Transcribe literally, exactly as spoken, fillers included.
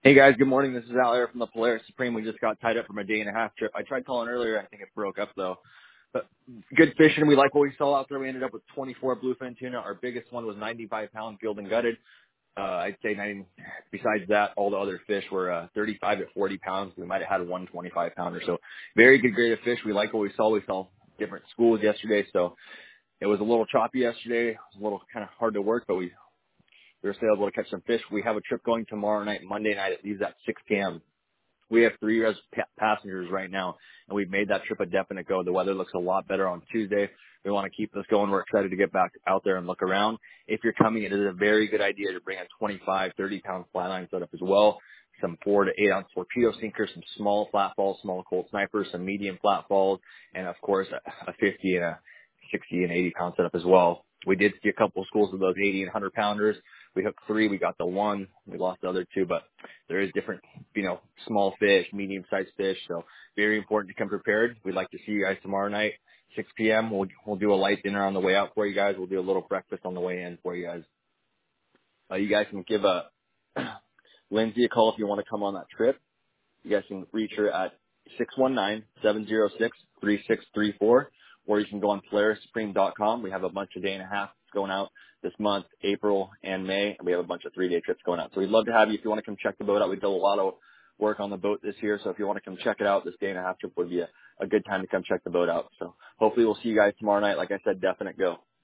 Hey guys, good morning. This is Al Air from the Polaris Supreme. We just got tied up from a day and a half trip. I tried calling earlier. I think it broke up though. But good fishing. We like what we saw out there. We ended up with twenty-four bluefin tuna. Our biggest one was ninety-five pound filled and gutted. Uh, I'd say ninety, besides that, all the other fish were uh, thirty-five to forty pounds. We might have had one twenty-five pounder. So very good grade of fish. We like what we saw. We saw different schools yesterday. So it was a little choppy yesterday. It was a little kind of hard to work, but we we were still able to catch some fish. We have a trip going tomorrow night, Monday night. It leaves at six p.m. We have three res- pa- passengers right now, and we've made that trip a definite go. The weather looks a lot better on Tuesday. We want to keep this going. We're excited to get back out there and look around. If you're coming, it is a very good idea to bring a twenty-five, thirty pound flatline setup as well. Some four to eight ounce torpedo sinkers, some small flat falls, small Colt snipers, some medium flat falls, and of course a, a fifty and a sixty and eighty pound setup as well. We did see a couple of schools of those eighty and one hundred pounders. We hooked three. We got the one. We lost the other two, but there is different, you know, small fish, medium-sized fish. So very important to come prepared. We'd like to see you guys tomorrow night, six p.m. We'll we'll do a light dinner on the way out for you guys. We'll do a little breakfast on the way in for you guys. Uh, you guys can give a Lindsay a call if you want to come on that trip. You guys can reach her at six one nine, seven zero six, three six three four, or you can go on Polaris Supreme dot com. We have a bunch of day and a half going out this month, April and May, and we have a bunch of three-day trips going out. So we'd love to have you if you want to come check the boat out. We did a lot of work on the boat this year, so if you want to come check it out, this day and a half trip would be a, a good time to come check the boat out. So hopefully we'll see you guys tomorrow night. Like I said, definite go.